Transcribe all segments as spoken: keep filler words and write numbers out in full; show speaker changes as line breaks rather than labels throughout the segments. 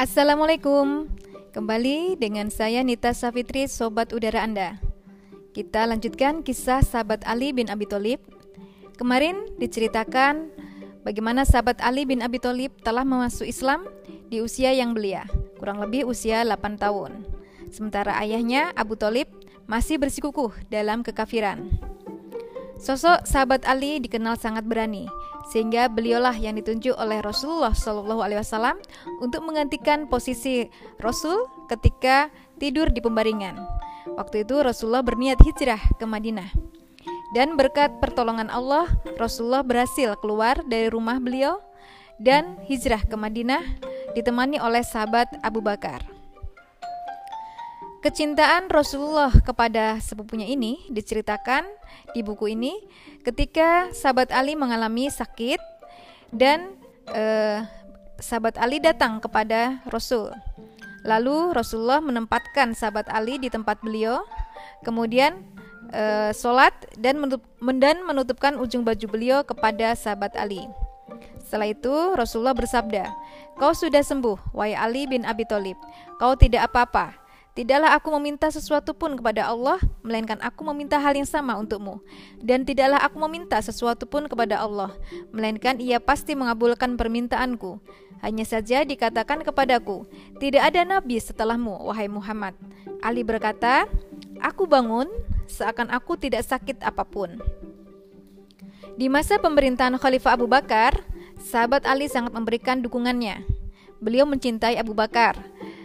Assalamualaikum. Kembali dengan saya Nita Safitri, Sobat Udara Anda. Kita lanjutkan kisah sahabat Ali bin Abi Thalib. Kemarin diceritakan bagaimana sahabat Ali bin Abi Thalib telah masuk Islam di usia yang belia, kurang lebih usia delapan tahun. Sementara ayahnya Abu Thalib masih bersikukuh dalam kekafiran. Sosok sahabat Ali dikenal sangat berani, sehingga beliaulah yang ditunjuk oleh Rasulullah shallallahu alaihi wasallam untuk menggantikan posisi Rasul ketika tidur di pembaringan. Waktu itu Rasulullah berniat hijrah ke Madinah. Dan berkat pertolongan Allah, Rasulullah berhasil keluar dari rumah beliau dan hijrah ke Madinah ditemani oleh sahabat Abu Bakar. Kecintaan Rasulullah kepada sepupunya ini diceritakan di buku ini ketika sahabat Ali mengalami sakit dan eh, sahabat Ali datang kepada Rasul. Lalu Rasulullah menempatkan sahabat Ali di tempat beliau, kemudian eh, sholat dan, menutup, dan menutupkan ujung baju beliau kepada sahabat Ali. Setelah itu Rasulullah bersabda, "Kau sudah sembuh, wahai Ali bin Abi Thalib. Kau tidak apa-apa. Tidaklah aku meminta sesuatu pun kepada Allah, melainkan aku meminta hal yang sama untukmu. Dan tidaklah aku meminta sesuatu pun kepada Allah, melainkan Ia pasti mengabulkan permintaanku. Hanya saja dikatakan kepadaku, tidak ada nabi setelahmu, wahai Muhammad." Ali berkata, "Aku bangun seakan aku tidak sakit apapun." Di masa pemerintahan Khalifah Abu Bakar, sahabat Ali sangat memberikan dukungannya. Beliau mencintai Abu Bakar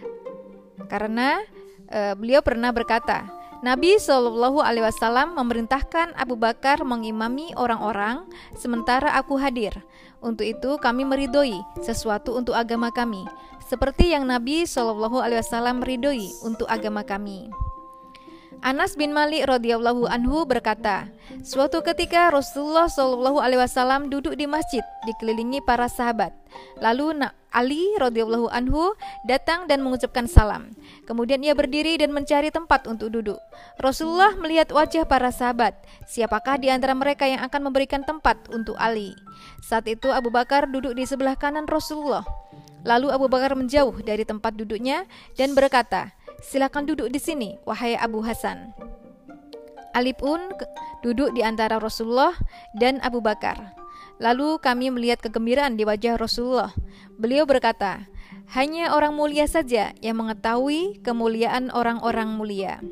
karena uh, beliau pernah berkata, Nabi shallallahu alaihi wasallam memerintahkan Abu Bakar mengimami orang-orang sementara aku hadir. Untuk itu kami meridhoi sesuatu untuk agama kami, seperti yang Nabi shallallahu alaihi wasallam meridhoi untuk agama kami. Anas bin Malik radhiyallahu anhu berkata, suatu ketika Rasulullah shallallahu alaihi wasallam duduk di masjid dikelilingi para sahabat. Lalu Ali radhiyallahu anhu datang dan mengucapkan salam. Kemudian ia berdiri dan mencari tempat untuk duduk. Rasulullah melihat wajah para sahabat. Siapakah di antara mereka yang akan memberikan tempat untuk Ali? Saat itu Abu Bakar duduk di sebelah kanan Rasulullah. Lalu Abu Bakar menjauh dari tempat duduknya dan berkata, "Silakan duduk di sini, wahai Abu Hasan." Ali pun duduk di antara Rasulullah dan Abu Bakar. Lalu kami melihat kegembiraan di wajah Rasulullah. Beliau berkata, "Hanya orang mulia saja yang mengetahui kemuliaan orang-orang mulia."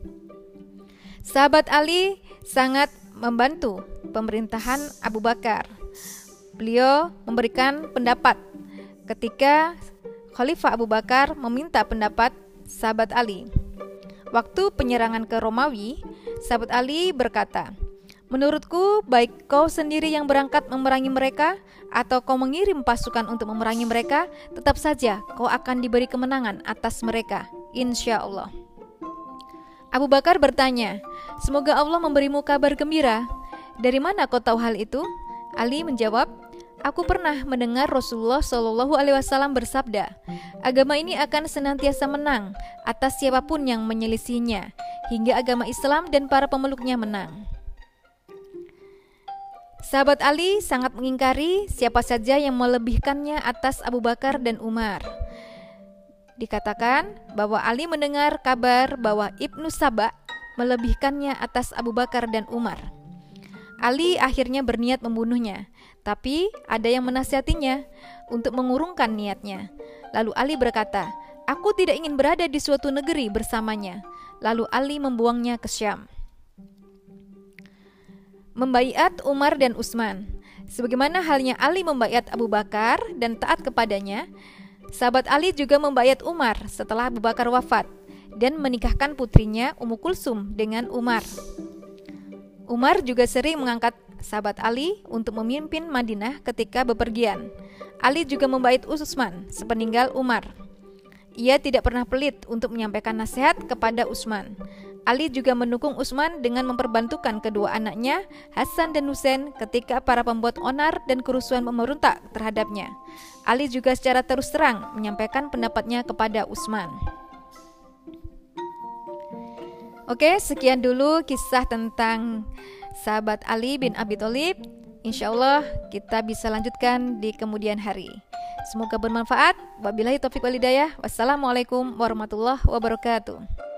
Sahabat Ali sangat membantu pemerintahan Abu Bakar. Beliau memberikan pendapat ketika Khalifah Abu Bakar meminta pendapat sahabat Ali. Waktu penyerangan ke Romawi, sahabat Ali berkata, "Menurutku baik kau sendiri yang berangkat memerangi mereka atau kau mengirim pasukan untuk memerangi mereka, tetap saja kau akan diberi kemenangan atas mereka, insya Allah." Abu Bakar bertanya, "Semoga Allah memberimu kabar gembira. Dari mana kau tahu hal itu?" Ali menjawab, "Aku pernah mendengar Rasulullah shallallahu alaihi wasallam bersabda, agama ini akan senantiasa menang atas siapapun yang menyelisihinya, hingga agama Islam dan para pemeluknya menang." Sahabat Ali sangat mengingkari siapa saja yang melebihkannya atas Abu Bakar dan Umar. Dikatakan bahwa Ali mendengar kabar bahwa Ibnu Saba melebihkannya atas Abu Bakar dan Umar. Ali akhirnya berniat membunuhnya, tapi ada yang menasihatinya untuk mengurungkan niatnya. Lalu Ali berkata, "Aku tidak ingin berada di suatu negeri bersamanya." Lalu Ali membuangnya ke Syam. Membaiat Umar dan Utsman. Sebagaimana halnya Ali membaiat Abu Bakar dan taat kepadanya, sahabat Ali juga membaiat Umar setelah Abu Bakar wafat dan menikahkan putrinya Ummu Kulsum dengan Umar. Umar juga sering mengangkat sahabat Ali untuk memimpin Madinah ketika bepergian. Ali juga membaiat Utsman sepeninggal Umar. Ia tidak pernah pelit untuk menyampaikan nasihat kepada Utsman. Ali juga mendukung Utsman dengan memperbantukan kedua anaknya, Hasan dan Husain, ketika para pembuat onar dan kerusuhan memeruntak terhadapnya. Ali juga secara terus terang menyampaikan pendapatnya kepada Utsman. Oke, sekian dulu kisah tentang sahabat Ali bin Abi Thalib. Insya Allah kita bisa lanjutkan di kemudian hari. Semoga bermanfaat. Wabillahi taufiq wal hidayah. Wassalamualaikum warahmatullahi wabarakatuh.